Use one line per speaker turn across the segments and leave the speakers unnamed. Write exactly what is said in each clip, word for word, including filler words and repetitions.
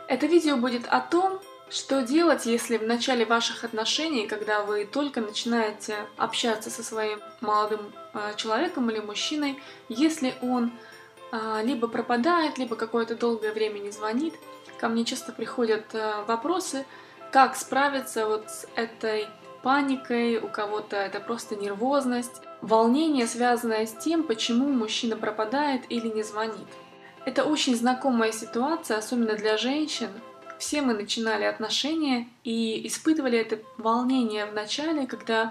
Это видео будет о том, что делать, если в начале ваших отношений, когда вы только начинаете общаться со своим молодым э, человеком или мужчиной, если он э, либо пропадает, либо какое-то долгое время не звонит. Ко мне часто приходят э, вопросы, как справиться вот с этой паникой, у кого-то это просто нервозность, волнение, связанное с тем, почему мужчина пропадает или не звонит. Это очень знакомая ситуация, особенно для женщин. Все мы начинали отношения и испытывали это волнение в начале, когда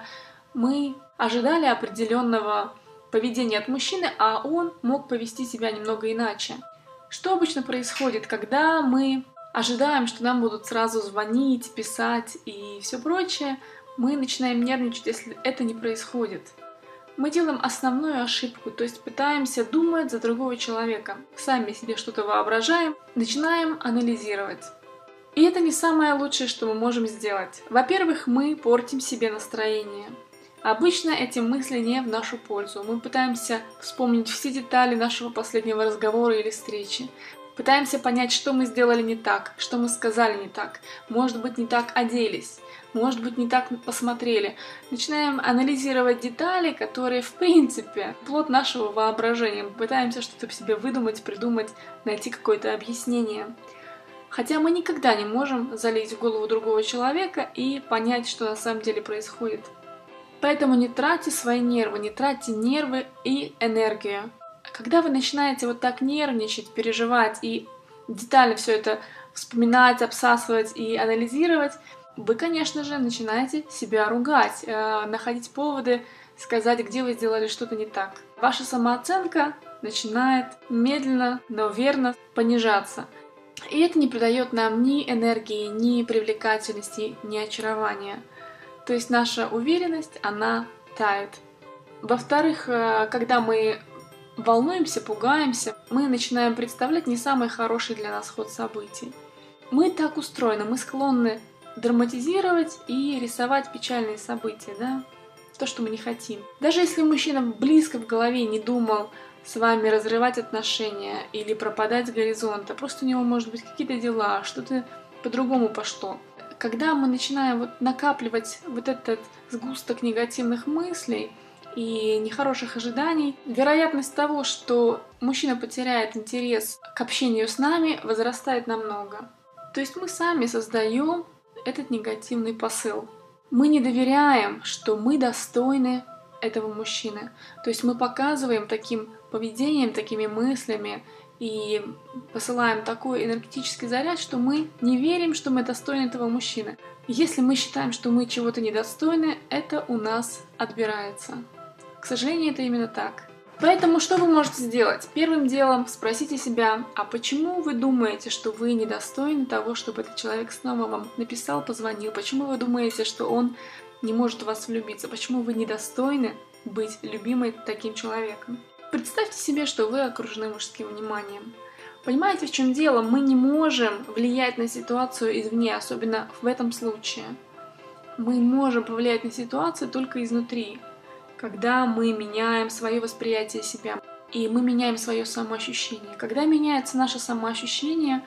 мы ожидали определенного поведения от мужчины, а он мог повести себя немного иначе. Что обычно происходит, когда мы ожидаем, что нам будут сразу звонить, писать и все прочее, мы начинаем нервничать, если это не происходит. Мы делаем основную ошибку, то есть пытаемся думать за другого человека, сами себе что-то воображаем, начинаем анализировать. И это не самое лучшее, что мы можем сделать. Во-первых, мы портим себе настроение. Обычно эти мысли не в нашу пользу. Мы пытаемся вспомнить все детали нашего последнего разговора или встречи. Пытаемся понять, что мы сделали не так, что мы сказали не так. Может быть, не так оделись, может быть, не так посмотрели. Начинаем анализировать детали, которые, в принципе, плод нашего воображения. Мы пытаемся что-то в себе выдумать, придумать, найти какое-то объяснение. Хотя мы никогда не можем залезть в голову другого человека и понять, что на самом деле происходит. Поэтому не тратьте свои нервы, не тратьте нервы и энергию. Когда вы начинаете вот так нервничать, переживать и детально все это вспоминать, обсасывать и анализировать, вы, конечно же, начинаете себя ругать, э, находить поводы, сказать, где вы сделали что-то не так. Ваша самооценка начинает медленно, но верно понижаться. И это не придает нам ни энергии, ни привлекательности, ни очарования. То есть наша уверенность, она тает. Во-вторых, когда мы волнуемся, пугаемся, мы начинаем представлять не самый хороший для нас ход событий. Мы так устроены, мы склонны драматизировать и рисовать печальные события, да? То, что мы не хотим. Даже если мужчина близко в голове не думал с вами разрывать отношения или пропадать с горизонта, просто у него может быть какие-то дела, что-то по-другому пошло. Когда мы начинаем вот накапливать вот этот сгусток негативных мыслей и нехороших ожиданий, вероятность того, что мужчина потеряет интерес к общению с нами, возрастает намного. То есть мы сами создаем этот негативный посыл. Мы не доверяем, что мы достойны этого мужчины. То есть мы показываем таким поведением, такими мыслями и посылаем такой энергетический заряд, что мы не верим, что мы достойны этого мужчины. Если мы считаем, что мы чего-то недостойны, это у нас отбирается. К сожалению, это именно так. Поэтому что вы можете сделать? Первым делом спросите себя, а почему вы думаете, что вы недостойны того, чтобы этот человек снова вам написал, позвонил? Почему вы думаете, что он не может в вас влюбиться? Почему вы недостойны быть любимой таким человеком? Представьте себе, что вы окружены мужским вниманием. Понимаете, в чем дело? Мы не можем влиять на ситуацию извне, особенно в этом случае. Мы можем повлиять на ситуацию только изнутри, когда мы меняем свое восприятие себя, и мы меняем свое самоощущение. Когда меняется наше самоощущение,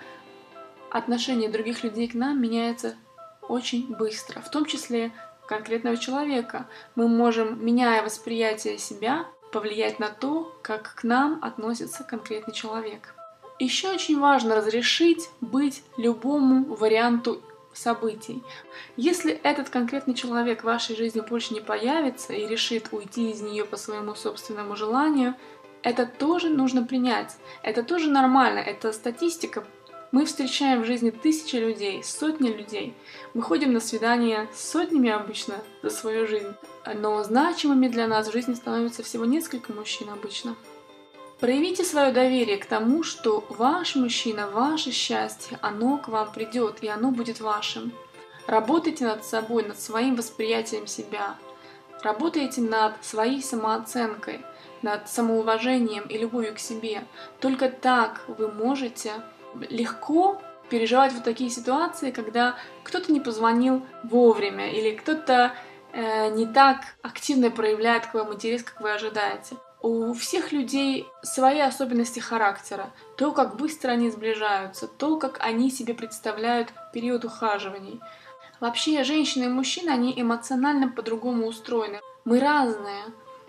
отношение других людей к нам меняется очень быстро, в том числе конкретного человека. Мы можем, меняя восприятие себя, повлиять на то, как к нам относится конкретный человек. Еще очень важно разрешить быть любому варианту событий. Если этот конкретный человек в вашей жизни больше не появится и решит уйти из нее по своему собственному желанию, это тоже нужно принять. Это тоже нормально, это статистика. Мы встречаем в жизни тысячи людей, сотни людей. Мы ходим на свидания с сотнями обычно за свою жизнь. Но значимыми для нас в жизни становится всего несколько мужчин обычно. Проявите свое доверие к тому, что ваш мужчина, ваше счастье, оно к вам придет, и оно будет вашим. Работайте над собой, над своим восприятием себя. Работайте над своей самооценкой, над самоуважением и любовью к себе. Только так вы можете легко переживать вот такие ситуации, когда кто-то не позвонил вовремя или кто-то э, не так активно проявляет к вам интерес, как вы ожидаете. У всех людей свои особенности характера, то, как быстро они сближаются, то, как они себе представляют период ухаживаний. Вообще, женщины и мужчины, они эмоционально по-другому устроены. Мы разные.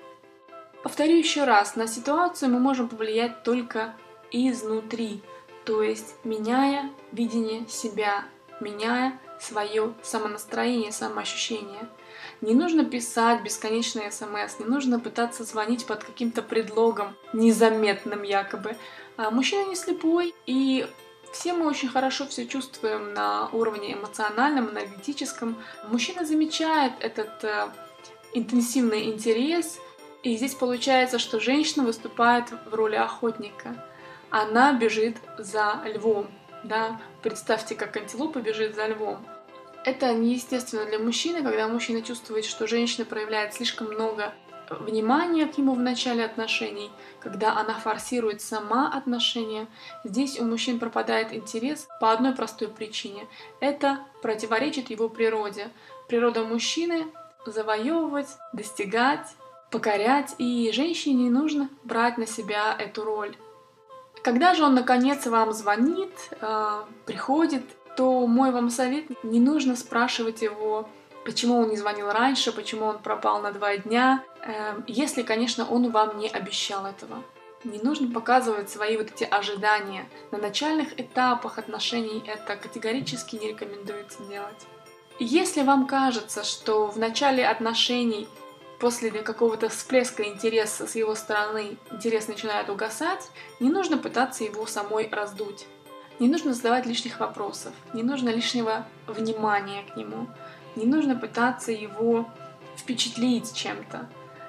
Повторю еще раз, на ситуацию мы можем повлиять только изнутри, то есть меняя видение себя, меняя свое самонастроение, самоощущение. Не нужно писать бесконечные смс, не нужно пытаться звонить под каким-то предлогом, незаметным якобы. А мужчина не слепой, и все мы очень хорошо все чувствуем на уровне эмоциональном, аналитическом. Мужчина замечает этот э, интенсивный интерес, и здесь получается, что женщина выступает в роли охотника. Она бежит за львом. Да? Представьте, как антилопа бежит за львом. Это неестественно для мужчины, когда мужчина чувствует, что женщина проявляет слишком много внимания к нему в начале отношений, когда она форсирует сама отношения. Здесь у мужчин пропадает интерес по одной простой причине. Это противоречит его природе. Природа мужчины — завоевывать, достигать, покорять, и женщине не нужно брать на себя эту роль. Когда же он наконец вам звонит, э, приходит, то мой вам совет: не нужно спрашивать его, почему он не звонил раньше, почему он пропал на два дня, э, если, конечно, он вам не обещал этого. Не нужно показывать свои вот эти ожидания. На начальных этапах отношений это категорически не рекомендуется делать. Если вам кажется, что в начале отношений, после какого-то всплеска интереса с его стороны, интерес начинает угасать, не нужно пытаться его самой раздуть. Не нужно задавать лишних вопросов, не нужно лишнего внимания к нему, не нужно пытаться его впечатлить чем-то.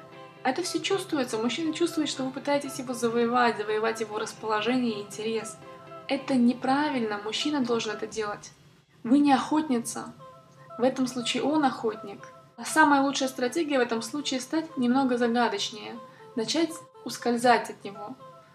Это все чувствуется, мужчина чувствует, что вы пытаетесь его завоевать, завоевать его расположение и интерес. Это неправильно, мужчина должен это делать. Вы не охотница, в этом случае он охотник. А самая лучшая стратегия в этом случае — стать немного загадочнее, начать ускользать от него.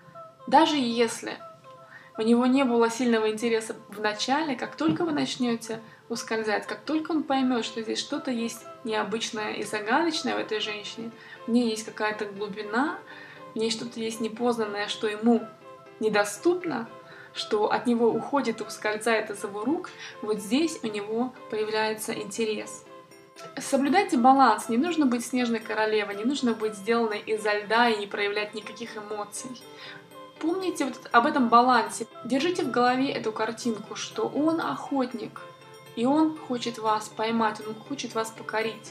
Даже если у него не было сильного интереса в начале, как только вы начнете ускользать, как только он поймет, что здесь что-то есть необычное и загадочное в этой женщине, в ней есть какая-то глубина, в ней что-то есть непознанное, что ему недоступно, что от него уходит и ускользает из его рук, вот здесь у него появляется интерес. Соблюдайте баланс, не нужно быть снежной королевой, не нужно быть сделанной изо льда и не проявлять никаких эмоций. Помните вот об этом балансе. Держите в голове эту картинку, что он охотник, и он хочет вас поймать, он хочет вас покорить.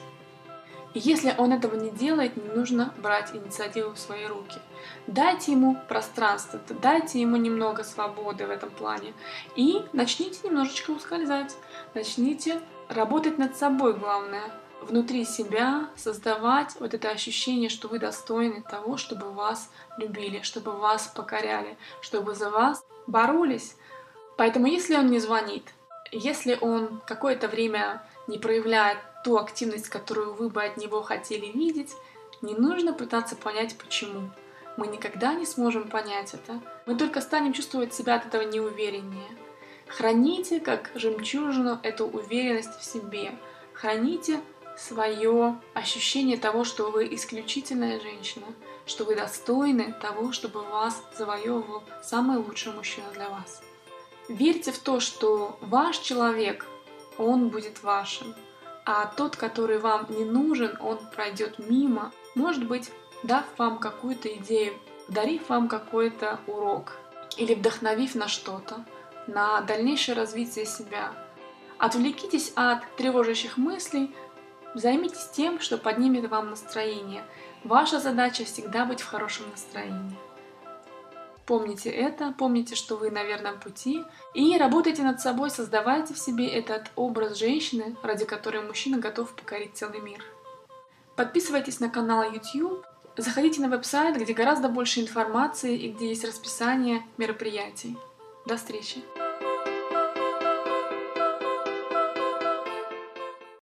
И если он этого не делает, не нужно брать инициативу в свои руки. Дайте ему пространство, дайте ему немного свободы в этом плане. И начните немножечко ускользать, начните работать над собой, главное. Внутри себя создавать вот это ощущение, что вы достойны того, чтобы вас любили, чтобы вас покоряли, чтобы за вас боролись. Поэтому если он не звонит, если он какое-то время не проявляет ту активность, которую вы бы от него хотели видеть, не нужно пытаться понять, почему. Мы никогда не сможем понять это. Мы только станем чувствовать себя от этого неувереннее. Храните, как жемчужину, эту уверенность в себе. Храните свое ощущение того, что вы исключительная женщина, что вы достойны того, чтобы вас завоевывал самый лучший мужчина для вас. Верьте в то, что ваш человек, он будет вашим, а тот, который вам не нужен, он пройдет мимо, может быть, дав вам какую-то идею, дарив вам какой-то урок или вдохновив на что-то, на дальнейшее развитие себя. Отвлекитесь от тревожащих мыслей, займитесь тем, что поднимет вам настроение. Ваша задача всегда быть в хорошем настроении. Помните это, помните, что вы на верном пути, и работайте над собой, создавайте в себе этот образ женщины, ради которой мужчина готов покорить целый мир. Подписывайтесь на канал YouTube, заходите на веб-сайт, где гораздо больше информации и где есть расписание мероприятий. До встречи!